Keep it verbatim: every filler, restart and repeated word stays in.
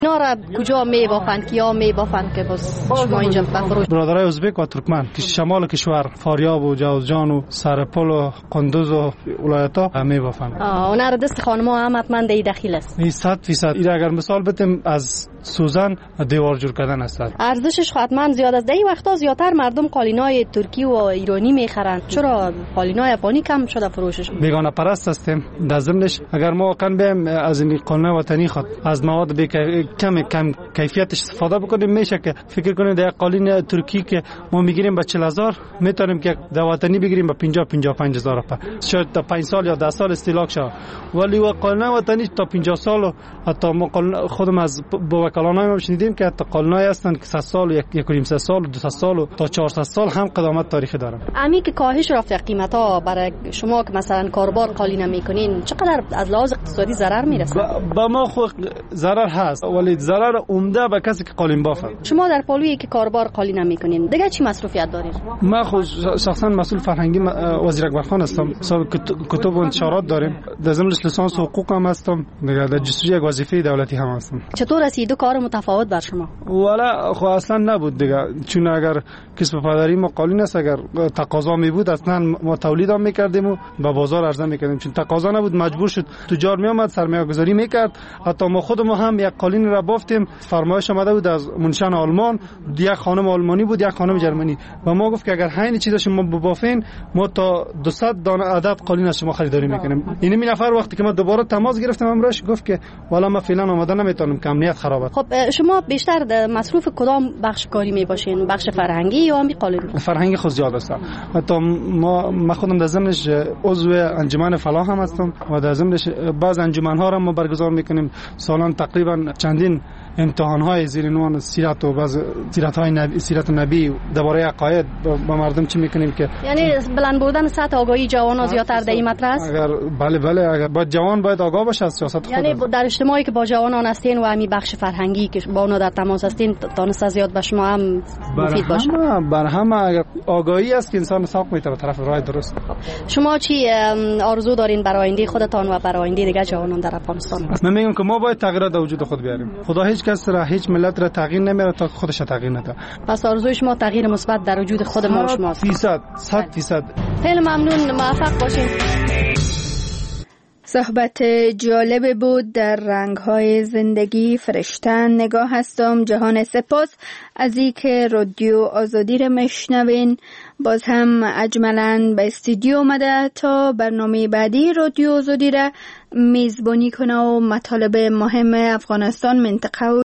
اینا را کجا میبافند، کیا میبافند که باز شما اینجا بفروش؟ برادرای ازبک و ترکمن که شمال کشور، فاریاب و جوزجان و سرپل و قندوز و ولایت‌ها میبافند. اونا را دست خانم‌ها هم حتما دی دخیل است. این صد فیصد. این اگر مثال بتیم از سوزن دیوار جور کردن است. ارزشش حتما زیاد است. دی وقتا زیاتر مردم قالینای ترکی و ایرانی میخرند. چرا قالینای افغانی کم شده فروشش؟ بیگانه پرست هستیم. در ضمنش اگر ما واقعا بیم از این قالینای وطنی خود از مواد کم کم کیفیتش استفاده بکنیم، میشه که فکر کنید در قالین ترکی که ما میگیریم به چهل هزار میتونیم که در وطنی بگیریم به پنجاه پنجاه و پنج هزار روپیه. شاید تا پنج سال یا ده سال استهلاک شه، ولی و قالین وطنی تا پنجاه سال و حتی ما خودم از با وکلانای ما شنیدیم که حتی قالینای هستند که صد سال یک یک و نیم سال و دو سال و تا چهارصد سال هم قدامت تاریخی دارن. امی که کاهش رفته قیمتا برای شما که مثلا کاربار قالین میکنین چقدر از لحاظ اقتصادی ضرر میرسه؟ با ما خود ضرر هست ولی ضرر عمده به کسی که قالین بافه. شما در پالویی که کاربار قالین میکنین دیگه چی مصروفیت دارید؟ ما خود شخصا مسئول فرهنگی وزیر اکبرخان هستم. کتب و انتشارات داریم. در ضمن لیسانس حقوق هم هستم. دیگه در جستجوی یک وظیفه دولتی هم هستم. چطور است دو کار متفاوت بر شما؟ والا خو اصلا نبود دیگه، چون اگر کسب پدری ما قالین است، اگر تقاضا می بود اصلا ما تولید هم میکردیم و به بازار عرضه میکردیم. چون تقاضا نبود مجبور شد تجار می اومد سرمایه گذاری میکرد. حتی ما خودمون هم یک قالین را بافتیم، فرمایش آمده بود از منشن آلمان، یک خانم آلمانی بود یک خانم جرمنی و ما گفت که اگر همین چیزا شما ببافین ما تا دویست دانه عدد قالین از شما خریداری میکنیم. این می نفر وقتی که ما دوباره تماس گرفتم امروز گفت که والا ما فعلا آماده نمیتونم که امنیت خرابه. خب شما بیشتر مصروف کدام بخش کاری می باشین؟ بخش فرهنگی یا هم قالین؟ فرهنگی خود زیاد است. حتی ما ما خودم در ضمنش عضو انجمن فلاح هم هستم و در ضمنش بعض انجمن ها را ما برگزار میکنیم. سالان تقریبا چندین امتحان های زیر عنوان سیرت و بعض سیرت های نبی سیرت نبی درباره عقاید با مردم چی میکنیم که یعنی بلند بردن سطح آگاهی جوانان زیادتر در این مطرح است. اگر بله بله اگر با جوان باید آگاه باشه از سیاست خود. یعنی در اجتماعی که با جوانان هستین و همین بخش فرهنگی که با اونا در تماس هستین دانسته زیاد به شما هم مفید باشه. بر همه اگر آگاهی است که انسان ساق میتونه طرف راه درست. شما چی آرزو دارین برای آینده خودتان و برای آینده دیگه جوانان در افغانستان؟ من میگم که ما باید تغییرات در وجود خود بیاریم. خدا هیچ کس را هیچ ملت را تغییر نمیاره تا خودش تغییر نده. پس آرزوی شما تغییر مثبت در وجود خود ما و شماست. فیصد صد فیصد. خیلی ممنون، موفق باشین. صحبت جالب بود در رنگ‌های زندگی. فرشتن نگاه هستم. جهان سپاس از اینکه رادیو آزادی را میشنوین. باز هم اجملاً به استودیو اومده تا برنامه بعدی رادیو آزادی را میزبانی کنه و مطالب مهم افغانستان، منطقه و